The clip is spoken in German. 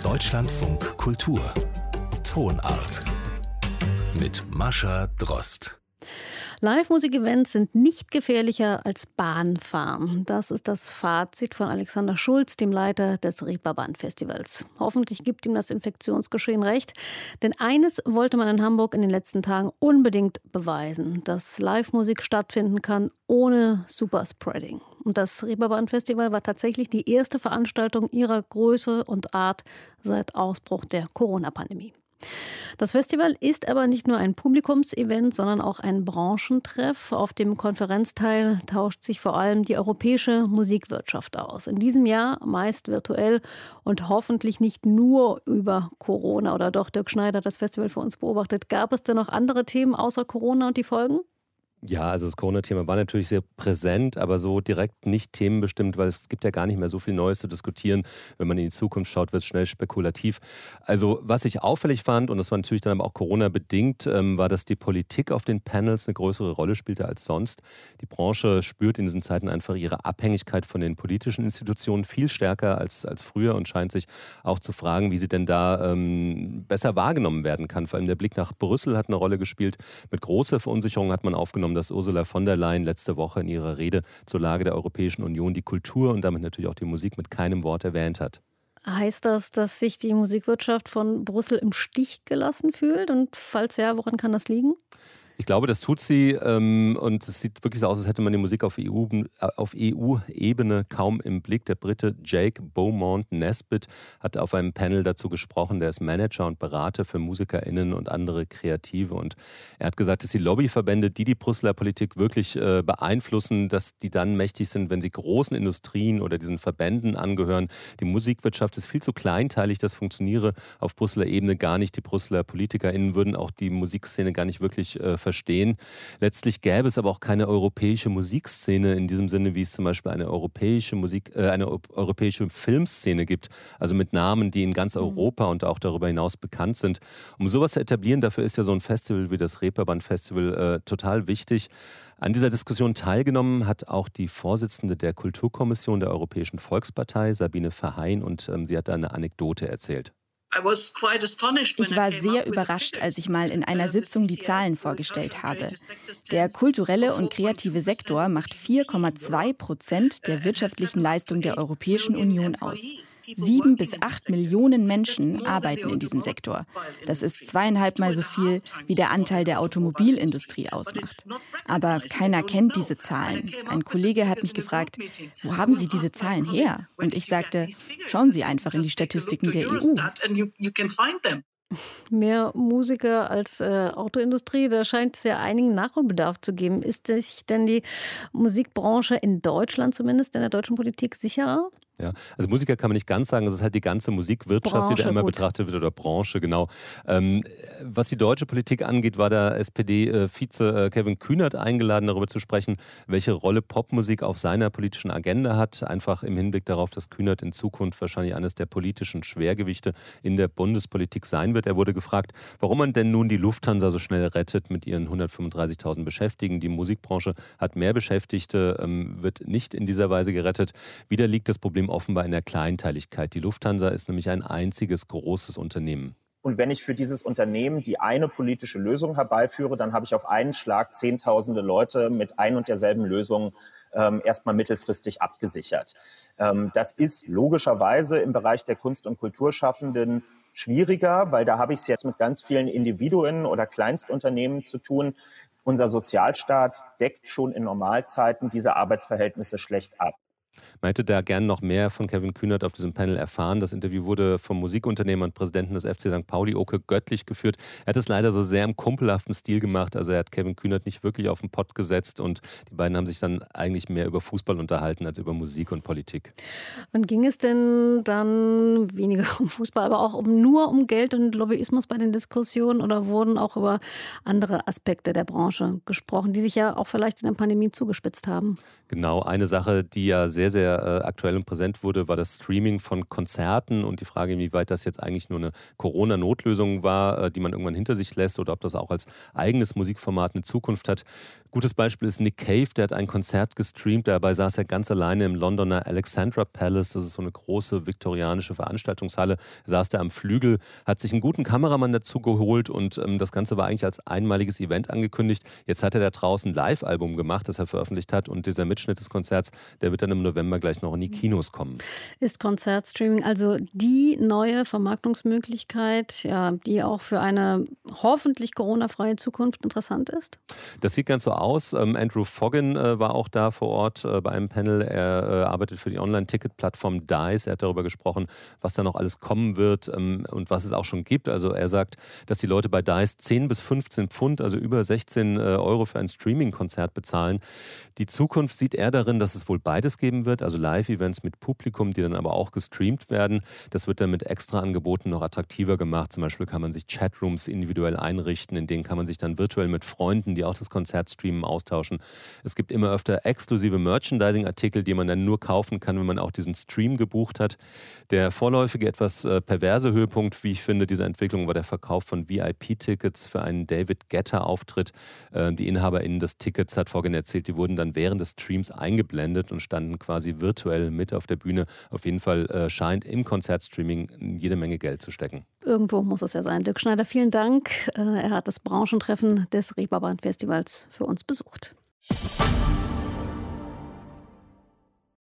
Deutschlandfunk Kultur Tonart mit Mascha Drost. Live-Musik-Events sind nicht gefährlicher als Bahnfahren. Das ist das Fazit von Alexander Schulz, dem Leiter des Reeperbahn-Festivals. Hoffentlich gibt ihm das Infektionsgeschehen recht. Denn eines wollte man in Hamburg in den letzten Tagen unbedingt beweisen: dass Live-Musik stattfinden kann ohne Superspreading. Und das Reeperbahn-Festival war tatsächlich die erste Veranstaltung ihrer Größe und Art seit Ausbruch der Corona-Pandemie. Das Festival ist aber nicht nur ein Publikumsevent, sondern auch ein Branchentreff. Auf dem Konferenzteil tauscht sich vor allem die europäische Musikwirtschaft aus. In diesem Jahr meist virtuell und hoffentlich nicht nur über Corona. Oder doch, Dirk Schneider, das Festival für uns beobachtet. Gab es denn noch andere Themen außer Corona und die Folgen? Ja, also das Corona-Thema war natürlich sehr präsent, aber so direkt nicht themenbestimmt, weil es gibt ja gar nicht mehr so viel Neues zu diskutieren. Wenn man in die Zukunft schaut, wird es schnell spekulativ. Also was ich auffällig fand, und das war natürlich dann aber auch Corona-bedingt, war, dass die Politik auf den Panels eine größere Rolle spielte als sonst. Die Branche spürt in diesen Zeiten einfach ihre Abhängigkeit von den politischen Institutionen viel stärker als früher und scheint sich auch zu fragen, wie sie denn da besser wahrgenommen werden kann. Vor allem der Blick nach Brüssel hat eine Rolle gespielt. Mit großer Verunsicherung hat man aufgenommen, dass Ursula von der Leyen letzte Woche in ihrer Rede zur Lage der Europäischen Union die Kultur und damit natürlich auch die Musik mit keinem Wort erwähnt hat. Heißt das, dass sich die Musikwirtschaft von Brüssel im Stich gelassen fühlt? Und falls ja, woran kann das liegen? Ich glaube, das tut sie und es sieht wirklich so aus, als hätte man die Musik auf EU-Ebene kaum im Blick. Der Brite Jake Beaumont Nesbitt hat auf einem Panel dazu gesprochen. Der ist Manager und Berater für MusikerInnen und andere Kreative. Und er hat gesagt, dass die Lobbyverbände, die Brüsseler Politik wirklich beeinflussen, dass die dann mächtig sind, wenn sie großen Industrien oder diesen Verbänden angehören. Die Musikwirtschaft ist viel zu kleinteilig, das funktioniere auf Brüsseler Ebene gar nicht. Die Brüsseler PolitikerInnen würden auch die Musikszene gar nicht wirklich verstehen. Letztlich gäbe es aber auch keine europäische Musikszene in diesem Sinne, wie es zum Beispiel eine europäische Filmszene gibt. Also mit Namen, die in ganz Europa und auch darüber hinaus bekannt sind. Um sowas zu etablieren, dafür ist ja so ein Festival wie das Reeperbahn-Festival total wichtig. An dieser Diskussion teilgenommen hat auch die Vorsitzende der Kulturkommission der Europäischen Volkspartei, Sabine Verheyen, und sie hat da eine Anekdote erzählt. Ich war sehr überrascht, als ich mal in einer Sitzung die Zahlen vorgestellt habe. Der kulturelle und kreative Sektor macht 4,2% der wirtschaftlichen Leistung der Europäischen Union aus. 7 bis 8 Millionen Menschen arbeiten in diesem Sektor. Das ist 2,5-mal so viel, wie der Anteil der Automobilindustrie ausmacht. Aber keiner kennt diese Zahlen. Ein Kollege hat mich gefragt, wo haben Sie diese Zahlen her? Und ich sagte, schauen Sie einfach in die Statistiken der EU. Mehr Musiker als Autoindustrie, da scheint es ja einigen Nachholbedarf zu geben. Ist sich denn die Musikbranche in Deutschland zumindest, in der deutschen Politik sicherer? Ja, also Musiker kann man nicht ganz sagen, es ist halt die ganze Musikwirtschaft, Branche, die da immer gut betrachtet wird, oder Branche, genau. Was die deutsche Politik angeht, war der SPD-Vize Kevin Kühnert eingeladen, darüber zu sprechen, welche Rolle Popmusik auf seiner politischen Agenda hat. Einfach im Hinblick darauf, dass Kühnert in Zukunft wahrscheinlich eines der politischen Schwergewichte in der Bundespolitik sein wird. Er wurde gefragt, warum man denn nun die Lufthansa so schnell rettet mit ihren 135.000 Beschäftigten. Die Musikbranche hat mehr Beschäftigte, wird nicht in dieser Weise gerettet. Wieder liegt das Problem offenbar in der Kleinteiligkeit. Die Lufthansa ist nämlich ein einziges großes Unternehmen. Und wenn ich für dieses Unternehmen die eine politische Lösung herbeiführe, dann habe ich auf einen Schlag Zehntausende Leute mit ein und derselben Lösung erstmal mittelfristig abgesichert. Das ist logischerweise im Bereich der Kunst- und Kulturschaffenden schwieriger, weil da habe ich es jetzt mit ganz vielen Individuen oder Kleinstunternehmen zu tun. Unser Sozialstaat deckt schon in Normalzeiten diese Arbeitsverhältnisse schlecht ab. Man hätte da gern noch mehr von Kevin Kühnert auf diesem Panel erfahren. Das Interview wurde vom Musikunternehmer und Präsidenten des FC St. Pauli, Oke Göttlich, geführt. Er hat es leider so sehr im kumpelhaften Stil gemacht. Also er hat Kevin Kühnert nicht wirklich auf den Pott gesetzt und die beiden haben sich dann eigentlich mehr über Fußball unterhalten als über Musik und Politik. Wann ging es denn dann weniger um Fußball, aber auch nur um Geld und Lobbyismus bei den Diskussionen, oder wurden auch über andere Aspekte der Branche gesprochen, die sich ja auch vielleicht in der Pandemie zugespitzt haben? Genau, eine Sache, die ja sehr, sehr aktuell und präsent wurde, war das Streaming von Konzerten und die Frage, inwieweit das jetzt eigentlich nur eine Corona-Notlösung war, die man irgendwann hinter sich lässt, oder ob das auch als eigenes Musikformat eine Zukunft hat. Gutes Beispiel ist Nick Cave, der hat ein Konzert gestreamt, dabei saß er ganz alleine im Londoner Alexandra Palace, das ist so eine große viktorianische Veranstaltungshalle, saß da am Flügel, hat sich einen guten Kameramann dazu geholt und das Ganze war eigentlich als einmaliges Event angekündigt. Jetzt hat er da draußen ein Live-Album gemacht, das er veröffentlicht hat und dieser Mitschnitt des Konzerts, der wird dann im November gleich noch in die Kinos kommen. Ist Konzertstreaming also die neue Vermarktungsmöglichkeit, ja, die auch für eine hoffentlich Corona-freie Zukunft interessant ist? Das sieht ganz so aus. Andrew Foggin war auch da vor Ort bei einem Panel. Er arbeitet für die Online-Ticket-Plattform Dice. Er hat darüber gesprochen, was da noch alles kommen wird und was es auch schon gibt. Also er sagt, dass die Leute bei Dice 10 bis 15 Pfund, also über 16 Euro für ein Streaming-Konzert bezahlen. Die Zukunft sieht er darin, dass es wohl beides geben wird, also Live-Events mit Publikum, die dann aber auch gestreamt werden. Das wird dann mit extra Angeboten noch attraktiver gemacht. Zum Beispiel kann man sich Chatrooms individuell einrichten, in denen kann man sich dann virtuell mit Freunden, die auch das Konzert streamen, austauschen. Es gibt immer öfter exklusive Merchandising-Artikel, die man dann nur kaufen kann, wenn man auch diesen Stream gebucht hat. Der vorläufige, etwas perverse Höhepunkt, wie ich finde, dieser Entwicklung war der Verkauf von VIP-Tickets für einen David Guetta-Auftritt. Die InhaberInnen des Tickets, hat Foggin erzählt, die wurden dann während des Streams eingeblendet und standen quasi virtuell mit auf der Bühne. Auf jeden Fall scheint im Konzertstreaming jede Menge Geld zu stecken. Irgendwo muss es ja sein. Dirk Schneider, vielen Dank. Er hat das Branchentreffen des Reeperbahn Festivals für uns besucht.